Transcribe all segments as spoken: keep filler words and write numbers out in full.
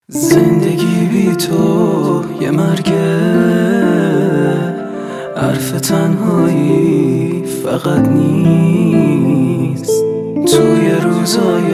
زندگی بی تو یه مرگه، حرف تنهایی فقط نیست. توی روزای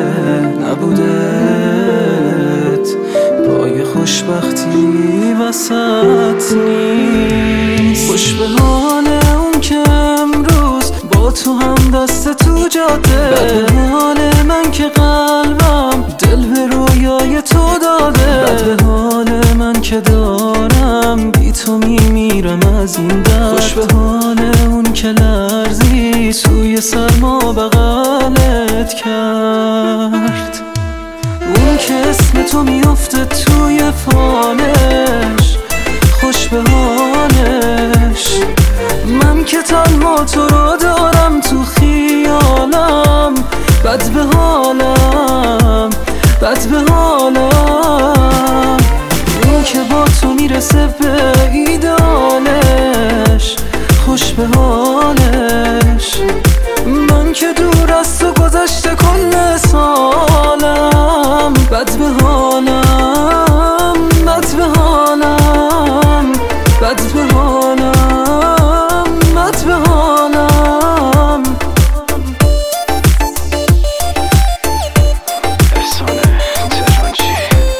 نبودت پای خوشبختی وسط نیست. خوش به حال اون که امروز با تو هم دست تو جاده، بد به حال من که قلبم دل به رویای تو داده، بد به حال من که دارم بی تو میمیرم از این درد. خوش به حال اون که لرزی سوی سرما بغلت کرد، اون که اسم تو میافته توی فالش. خوش به حالش من که تنها تو رو دارم تو خیالم. بد به حالم، بد به حالم اون که با تو میرسه به ایدالش. خوش به حالش من که دور از تو گذشته کل سالم. بد به حالم، بد به حالم، بد به حالم، بد به حالم. افسانه تهرانچی.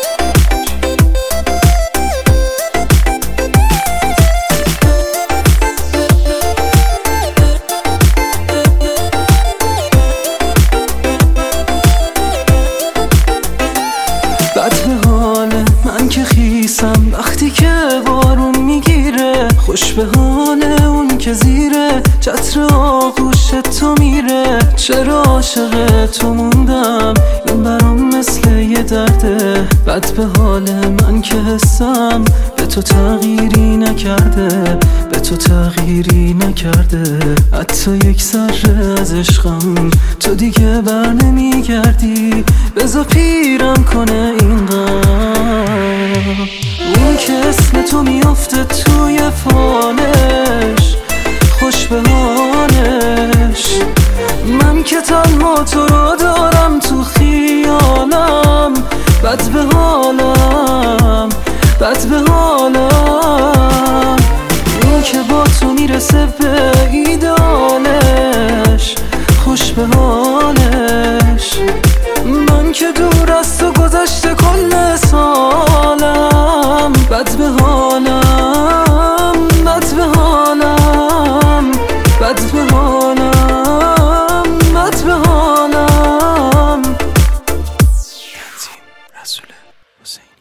بد به حال من که خیسم وقتی که بارون میگیره. خوش به حال اون که زیره چتر آغوش تو میره. چرا عاشق تو موندم این برام مثل یه درده. بد به حال من که حسم به تو تغییری نکرده، به تو تغییری نکرده. حتی یک ذره از عشقم تو دیگه بر نمیگردی. بذار پیرم کنه این غم، اون که اسم تو میافته توی فالش. خوش به حالش من که تنها تو رو دارم تو خیالم. بد به حالم، بد به حالم اون که با تو میرسه به ایدالش. خوش به حالش من که دور از تو گذشته کل سالم. بد به حالم، بد به حالم، بد به حالم، بد به حالم. رسول حسینی.